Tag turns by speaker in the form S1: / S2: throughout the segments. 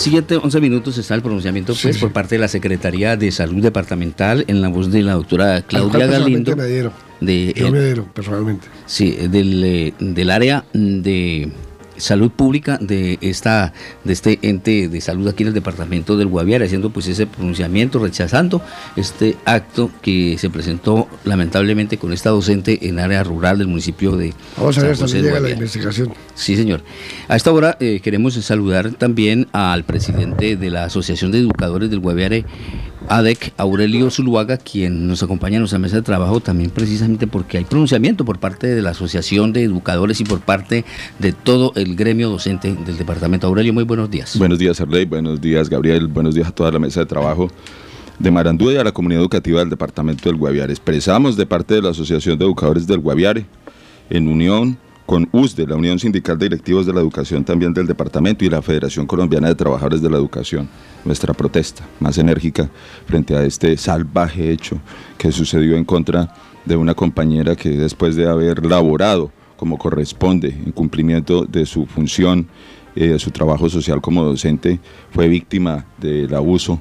S1: 7:11 minutos está el pronunciamiento pues, por parte de la Secretaría de Salud Departamental en la voz de la doctora Claudia Galindo.
S2: Yo me adhiero personalmente.
S1: Sí, del área de salud pública de este ente de salud aquí en el departamento del Guaviare, haciendo pues ese pronunciamiento, rechazando este acto que se presentó lamentablemente con esta docente en área rural del municipio de
S2: Vamos a ver
S1: San
S2: si
S1: José
S2: llega
S1: Guaviare.
S2: la investigación.
S1: Sí, señor. A esta hora queremos saludar también al presidente de la Asociación de Educadores del Guaviare, ADEC, Aurelio Zuluaga, quien nos acompaña en nuestra mesa de trabajo también precisamente porque hay pronunciamiento por parte de la Asociación de Educadores y por parte de todo el gremio docente del departamento. Aurelio, muy buenos días.
S3: Buenos días, Arley, buenos días, Gabriel, buenos días a toda la mesa de trabajo de Marandú y a la comunidad educativa del departamento del Guaviare. Expresamos de parte de la Asociación de Educadores del Guaviare, en unión con USDE, la Unión Sindical de Directivos de la Educación también del departamento, y la Federación Colombiana de Trabajadores de la Educación, nuestra protesta más enérgica frente a este salvaje hecho que sucedió en contra de una compañera que después de haber laborado como corresponde en cumplimiento de su función, de su trabajo social como docente, fue víctima del abuso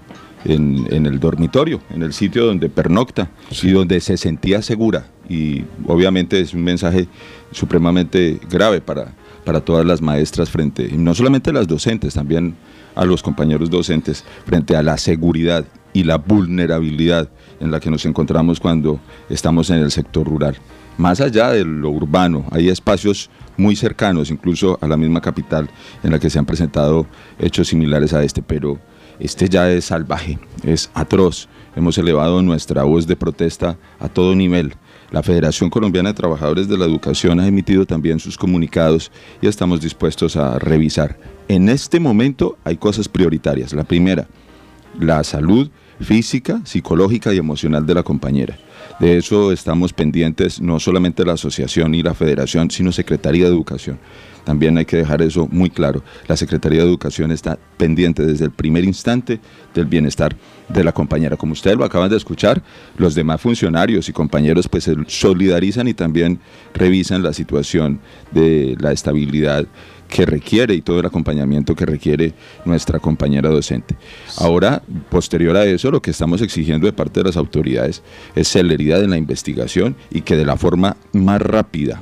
S3: en el dormitorio, en el sitio donde pernocta y donde se sentía segura. Y obviamente es un mensaje supremamente grave para todas las maestras frente, y no solamente a las docentes, también a los compañeros docentes, frente a la seguridad y la vulnerabilidad en la que nos encontramos cuando estamos en el sector rural. Más allá de lo urbano, hay espacios muy cercanos, incluso a la misma capital, en la que se han presentado hechos similares a este, pero este ya es salvaje, es atroz. Hemos elevado nuestra voz de protesta a todo nivel. La Federación Colombiana de Trabajadores de la Educación ha emitido también sus comunicados y estamos dispuestos a revisar. En este momento hay cosas prioritarias. La primera, la salud física, psicológica y emocional de la compañera. De eso estamos pendientes, no solamente la asociación y la federación, sino Secretaría de Educación. También hay que dejar eso muy claro. La Secretaría de Educación está pendiente desde el primer instante del bienestar de la compañera. Como ustedes lo acaban de escuchar, los demás funcionarios y compañeros pues se solidarizan y también revisan la situación de la estabilidad que requiere y todo el acompañamiento que requiere nuestra compañera docente. Ahora, posterior a eso, lo que estamos exigiendo de parte de las autoridades es celeridad en la investigación y que de la forma más rápida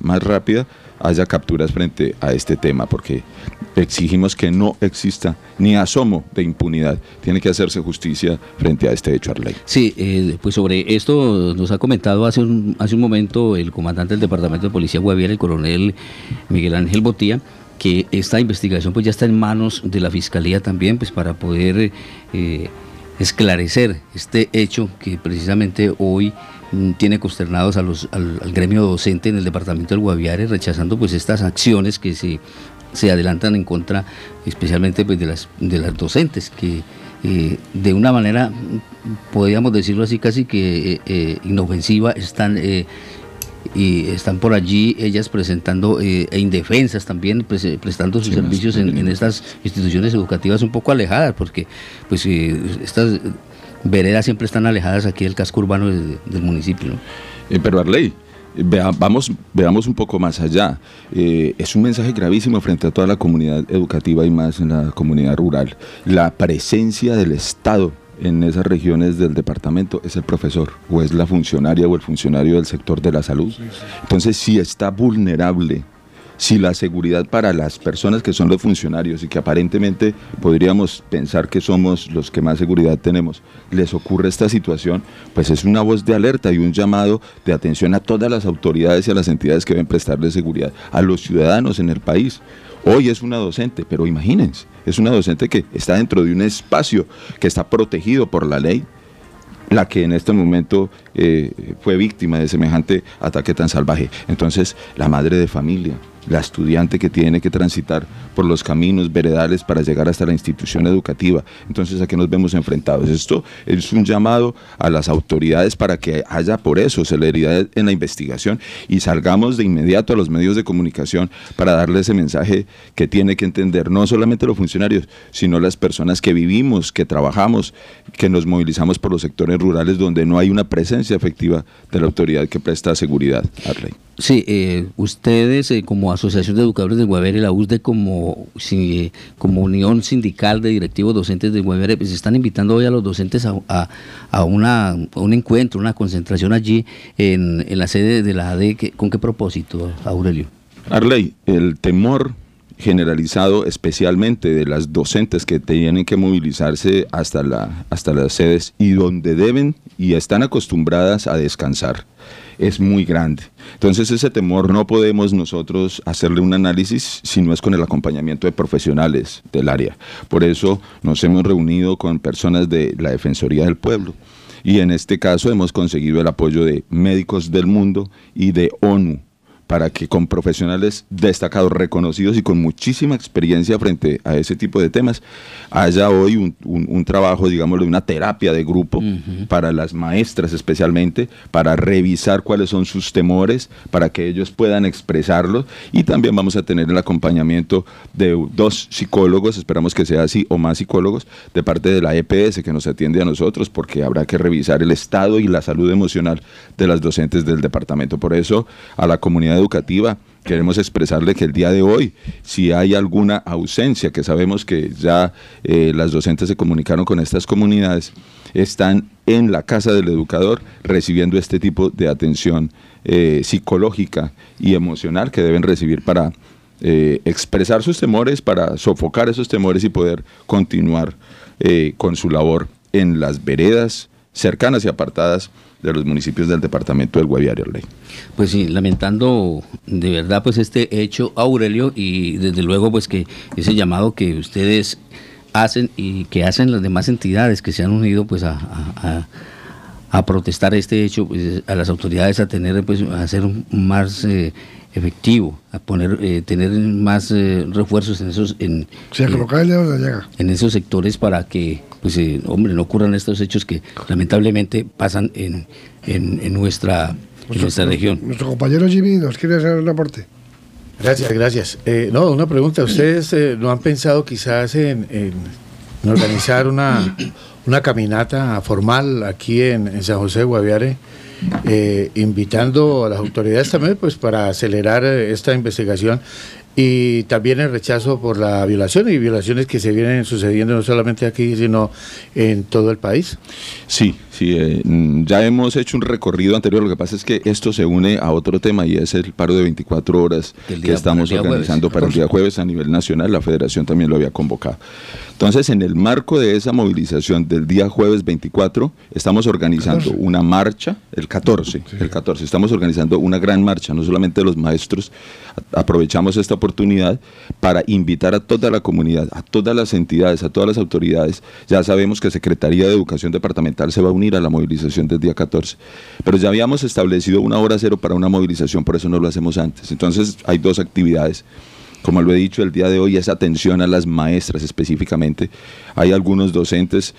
S3: haya capturas frente a este tema, porque exigimos que no exista ni asomo de impunidad. Tiene que hacerse justicia frente a este hecho, Arley.
S1: Sí, pues sobre esto nos ha comentado hace un momento el comandante del Departamento de Policía Guaviare, el coronel Miguel Ángel Botía, que esta investigación pues ya está en manos de la Fiscalía también, pues para poder esclarecer este hecho que precisamente hoy tiene consternados al gremio docente en el departamento del Guaviare, rechazando pues estas acciones que se adelantan en contra especialmente pues de las docentes que de una manera, podríamos decirlo así, casi que inofensiva están por allí ellas presentando e indefensas también prestando sus servicios en estas instituciones educativas un poco alejadas, porque pues estas veredas siempre están alejadas aquí del casco urbano del municipio, ¿no?
S3: Pero Arley, veamos un poco más allá. Es un mensaje gravísimo frente a toda la comunidad educativa y más en la comunidad rural. La presencia del Estado en esas regiones del departamento es el profesor, o es la funcionaria o el funcionario del sector de la salud. Entonces, si está vulnerable, si la seguridad para las personas que son los funcionarios y que aparentemente podríamos pensar que somos los que más seguridad tenemos, les ocurre esta situación, pues es una voz de alerta y un llamado de atención a todas las autoridades y a las entidades que deben prestarle seguridad a los ciudadanos en el país. Hoy es una docente, pero imagínense, es una docente que está dentro de un espacio que está protegido por la ley, la que en este momento fue víctima de semejante ataque tan salvaje. Entonces, la madre de familia, la estudiante que tiene que transitar por los caminos veredales para llegar hasta la institución educativa. Entonces, ¿a qué nos vemos enfrentados? Esto es un llamado a las autoridades para que haya por eso celeridad en la investigación y salgamos de inmediato a los medios de comunicación para darle ese mensaje que tiene que entender no solamente los funcionarios, sino las personas que vivimos, que trabajamos, que nos movilizamos por los sectores rurales donde no hay una presencia efectiva de la autoridad que presta seguridad, Arley.
S1: Sí, ustedes como Asociación de Educadores del Guaviare, la USDE como Unión Sindical de Directivos Docentes del Guaviare, pues están invitando hoy a los docentes a un encuentro, una concentración allí en la sede de la ADE. ¿Con qué propósito, Aurelio?
S3: Arley, el temor generalizado especialmente de las docentes que tienen que movilizarse hasta las sedes y donde deben y están acostumbradas a descansar es muy grande. Entonces ese temor no podemos nosotros hacerle un análisis si no es con el acompañamiento de profesionales del área. Por eso nos hemos reunido con personas de la Defensoría del Pueblo y en este caso hemos conseguido el apoyo de Médicos del Mundo y de ONU, para que con profesionales destacados, reconocidos y con muchísima experiencia frente a ese tipo de temas, haya hoy un trabajo, digámoslo, una terapia de grupo para las maestras especialmente, para revisar cuáles son sus temores, para que ellos puedan expresarlos, y también vamos a tener el acompañamiento de 2 psicólogos, esperamos que sea así, o más psicólogos, de parte de la EPS que nos atiende a nosotros, porque habrá que revisar el estado y la salud emocional de las docentes del departamento. Por eso, a la comunidad educativa queremos expresarle que el día de hoy, si hay alguna ausencia, que sabemos que ya las docentes se comunicaron con estas comunidades, están en la casa del educador recibiendo este tipo de atención psicológica y emocional que deben recibir para expresar sus temores, para sofocar esos temores y poder continuar con su labor en las veredas cercanas y apartadas de los municipios del departamento del Guaviare, Arley.
S1: Pues sí, lamentando de verdad pues este hecho, Aurelio, y desde luego pues que ese llamado que ustedes hacen y que hacen las demás entidades que se han unido pues a protestar este hecho, pues, a las autoridades a tener pues a hacer más efectivo, a tener más refuerzos en esos en esos sectores para que pues no ocurran estos hechos que lamentablemente pasan en nuestra región.
S2: Nuestro compañero Jimmy nos quiere hacer un aporte.
S4: Gracias. No, una pregunta. ¿Ustedes no han pensado quizás en organizar una caminata formal aquí en San José de Guaviare, invitando a las autoridades también pues para acelerar esta investigación y también el rechazo por la violación y violaciones que se vienen sucediendo no solamente aquí sino en todo el país?
S3: Sí, ya hemos hecho un recorrido anterior. Lo que pasa es que esto se une a otro tema y es el paro de 24 horas que estamos organizando para el día jueves a nivel nacional. La federación también lo había convocado. Entonces, en el marco de esa movilización del día jueves 24, estamos organizando una marcha, el 14, estamos organizando una gran marcha, no solamente los maestros. Aprovechamos esta oportunidad para invitar a toda la comunidad, a todas las entidades, a todas las autoridades. Ya sabemos que Secretaría de Educación Departamental se va a unir a la movilización del día 14, pero ya habíamos establecido una hora cero para una movilización, por eso no lo hacemos antes. Entonces hay 2 actividades. Como lo he dicho, el día de hoy es atención a las maestras específicamente. Hay algunos docentes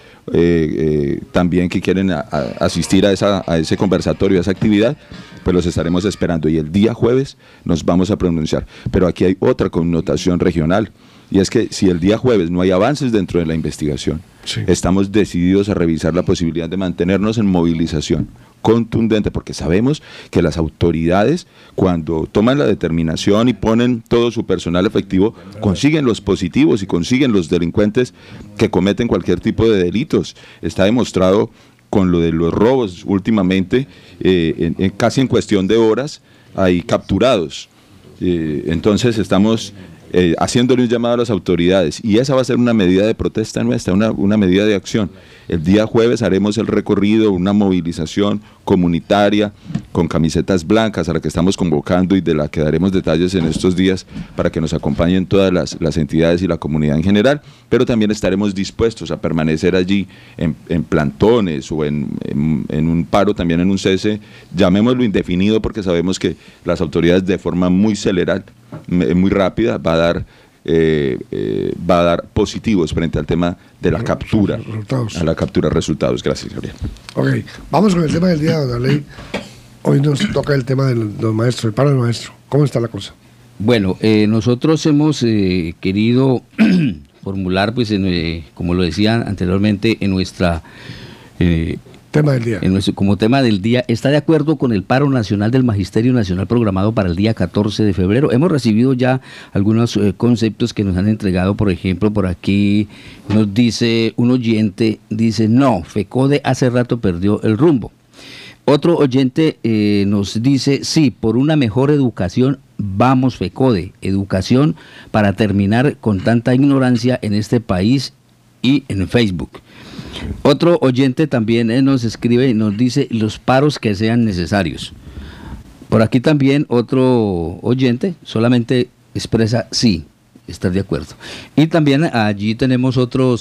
S3: también que quieren asistir a ese conversatorio, a esa actividad, pues los estaremos esperando. Y el día jueves nos vamos a pronunciar. Pero aquí hay otra connotación regional, y es que si el día jueves no hay avances dentro de la investigación, estamos decididos a revisar la posibilidad de mantenernos en movilización contundente, porque sabemos que las autoridades, cuando toman la determinación y ponen todo su personal efectivo, consiguen los positivos y consiguen los delincuentes que cometen cualquier tipo de delitos. Está demostrado con lo de los robos últimamente, casi en cuestión de horas hay capturados. Entonces estamos haciéndole un llamado a las autoridades, y esa va a ser una medida de protesta nuestra, una medida de acción. El día jueves haremos el recorrido, una movilización comunitaria con camisetas blancas a la que estamos convocando y de la que daremos detalles en estos días para que nos acompañen todas las entidades y la comunidad en general, pero también estaremos dispuestos a permanecer allí en plantones o en un paro, también en un cese, llamémoslo indefinido, porque sabemos que las autoridades de forma muy celerada, muy rápida, va a dar positivos frente al tema de la captura, a la captura de resultados. Gracias, Gabriel.
S2: Ok, vamos con el tema del día, don Arley. Hoy nos toca el tema de los maestros, el paro del maestro. ¿Cómo está la cosa?
S1: Bueno, nosotros hemos querido formular, pues, como lo decía anteriormente, en
S2: Tema del día.
S1: Como tema del día, ¿está de acuerdo con el paro nacional del Magisterio Nacional programado para el día 14 de febrero? Hemos recibido ya algunos conceptos que nos han entregado. Por ejemplo, por aquí nos dice un oyente, dice, no, FECODE hace rato perdió el rumbo. Otro oyente nos dice, sí, por una mejor educación, vamos FECODE, educación para terminar con tanta ignorancia en este país y en Facebook. Otro oyente también nos escribe y nos dice los paros que sean necesarios. Por aquí también otro oyente solamente expresa sí, estar de acuerdo. Y también allí tenemos otro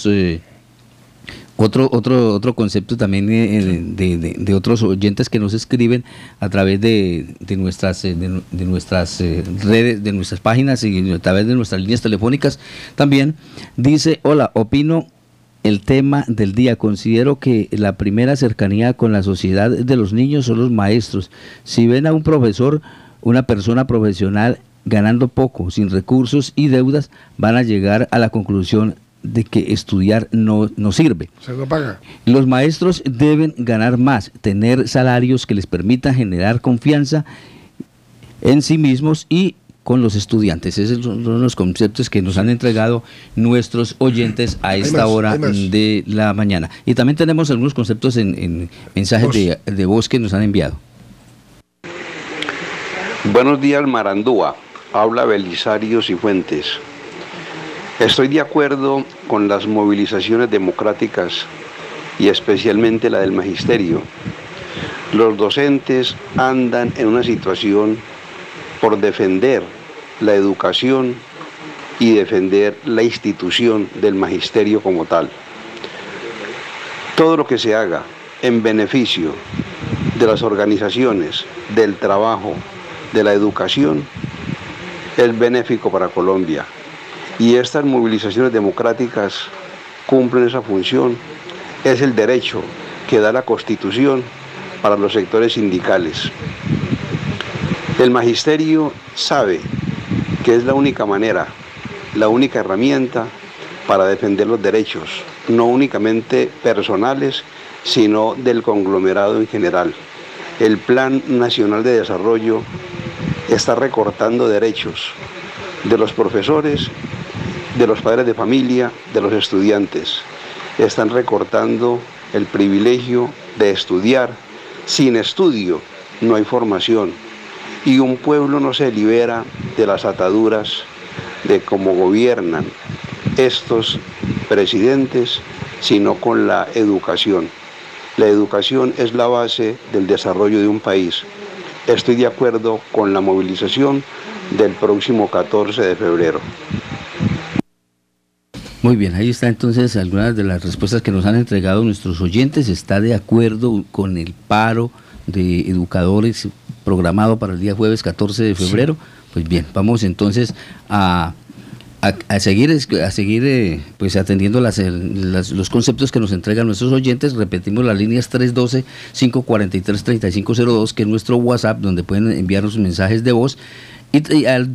S1: concepto también de otros oyentes que nos escriben a través de nuestras redes, de nuestras páginas y a través de nuestras líneas telefónicas. También dice, hola, opino el tema del día. Considero que la primera cercanía con la sociedad de los niños son los maestros. Si ven a un profesor, una persona profesional ganando poco, sin recursos y deudas, van a llegar a la conclusión de que estudiar no sirve.
S2: Se lo paga.
S1: Los maestros deben ganar más, tener salarios que les permitan generar confianza en sí mismos y con los estudiantes. Esos son los conceptos que nos han entregado nuestros oyentes a esta hora de la mañana. Y también tenemos algunos conceptos en mensajes de voz que nos han enviado.
S5: Buenos días, Marandúa. Habla Belisario Cifuentes. Estoy de acuerdo con las movilizaciones democráticas y especialmente la del magisterio. Los docentes andan en una situación por defender la educación y defender la institución del magisterio como tal. Todo lo que se haga en beneficio de las organizaciones, del trabajo, de la educación, es benéfico para Colombia. Y estas movilizaciones democráticas cumplen esa función. Es el derecho que da la Constitución para los sectores sindicales. El magisterio sabe que es la única manera, la única herramienta para defender los derechos, no únicamente personales, sino del conglomerado en general. El Plan Nacional de Desarrollo está recortando derechos de los profesores, de los padres de familia, de los estudiantes. Están recortando el privilegio de estudiar. Sin estudio no hay formación. Y un pueblo no se libera de las ataduras de cómo gobiernan estos presidentes, sino con la educación. La educación es la base del desarrollo de un país. Estoy de acuerdo con la movilización del próximo 14 de febrero.
S1: Muy bien, ahí está entonces algunas de las respuestas que nos han entregado nuestros oyentes. ¿Está de acuerdo con el paro de educadores programado para el día jueves 14 de febrero? Sí. Pues bien, vamos entonces a seguir pues atendiendo los conceptos que nos entregan nuestros oyentes. Repetimos las líneas 312-543-3502, que es nuestro WhatsApp, donde pueden enviarnos mensajes de voz, y al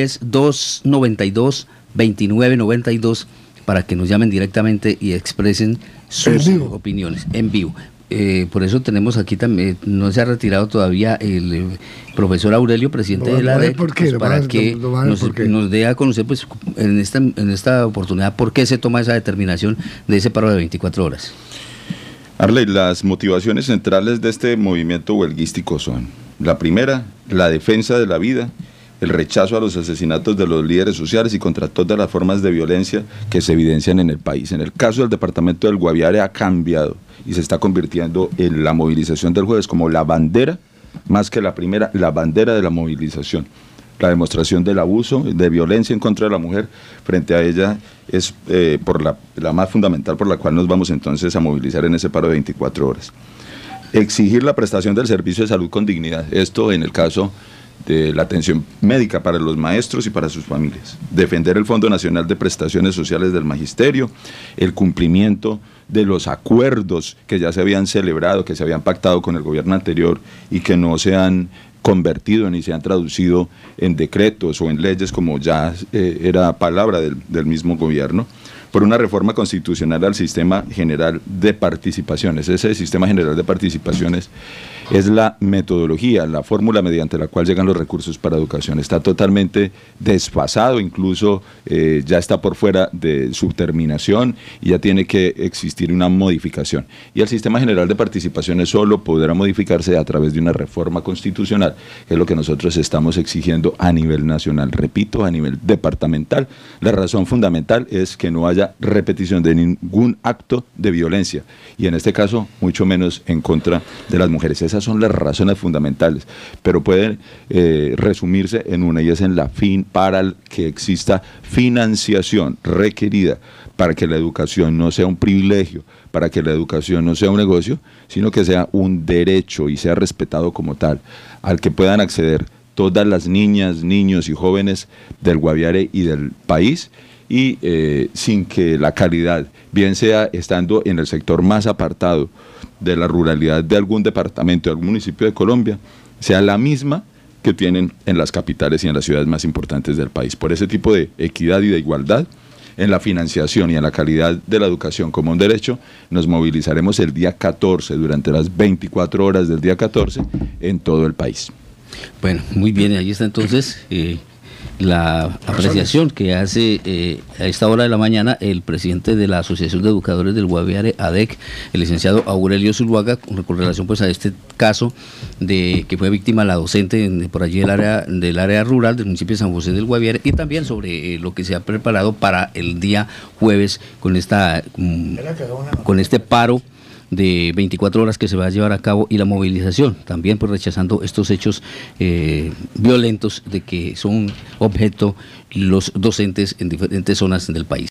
S1: 310-292-2992 para que nos llamen directamente y expresen sus opiniones en vivo. Por eso tenemos aquí también, no se ha retirado todavía el profesor Aurelio, presidente de la ADEC, pues para que nos dé a conocer pues en esta oportunidad por qué se toma esa determinación de ese paro de 24 horas.
S3: Arley, las motivaciones centrales de este movimiento huelguístico son: la primera, la defensa de la vida, el rechazo a los asesinatos de los líderes sociales y contra todas las formas de violencia que se evidencian en el país. En el caso del departamento del Guaviare ha cambiado y se está convirtiendo en la movilización del jueves como la bandera, más que la primera, la bandera de la movilización. La demostración del abuso, de violencia en contra de la mujer, frente a ella es por la más fundamental por la cual nos vamos entonces a movilizar en ese paro de 24 horas. Exigir la prestación del servicio de salud con dignidad, esto en el caso de la atención médica para los maestros y para sus familias. Defender el Fondo Nacional de Prestaciones Sociales del Magisterio, el cumplimiento de los acuerdos que ya se habían celebrado, que se habían pactado con el gobierno anterior y que no se han convertido ni se han traducido en decretos o en leyes como ya era palabra del mismo gobierno. por una reforma constitucional al sistema general de participaciones. Ese sistema general de participaciones es la metodología, la fórmula mediante la cual llegan los recursos para educación. Está totalmente desfasado, incluso ya está por fuera de su terminación y ya tiene que existir una modificación. Y el sistema general de participaciones solo podrá modificarse a través de una reforma constitucional, que es lo que nosotros estamos exigiendo a nivel nacional. Repito, a nivel departamental. La razón fundamental es que no haya repetición de ningún acto de violencia y en este caso mucho menos en contra de las mujeres. Esas son las razones fundamentales, pero pueden resumirse en una, y es en para que exista financiación requerida para que la educación no sea un privilegio, para que la educación no sea un negocio, sino que sea un derecho y sea respetado como tal, al que puedan acceder todas las niñas, niños y jóvenes del Guaviare y del país, y sin que la calidad, bien sea estando en el sector más apartado de la ruralidad de algún departamento, de algún municipio de Colombia, sea la misma que tienen en las capitales y en las ciudades más importantes del país. Por ese tipo de equidad y de igualdad en la financiación y en la calidad de la educación como un derecho, nos movilizaremos el día 14, durante las 24 horas del día 14, en todo el país.
S1: Bueno, muy bien, ahí está entonces la apreciación que hace a esta hora de la mañana el presidente de la Asociación de Educadores del Guaviare, ADEC, el licenciado Aurelio Zuluaga, con relación pues a este caso de que fue víctima la docente por allí del área rural del municipio de San José del Guaviare, y también sobre lo que se ha preparado para el día jueves con este paro de 24 horas que se va a llevar a cabo y la movilización, también pues rechazando estos hechos violentos de que son objeto los docentes en diferentes zonas del país.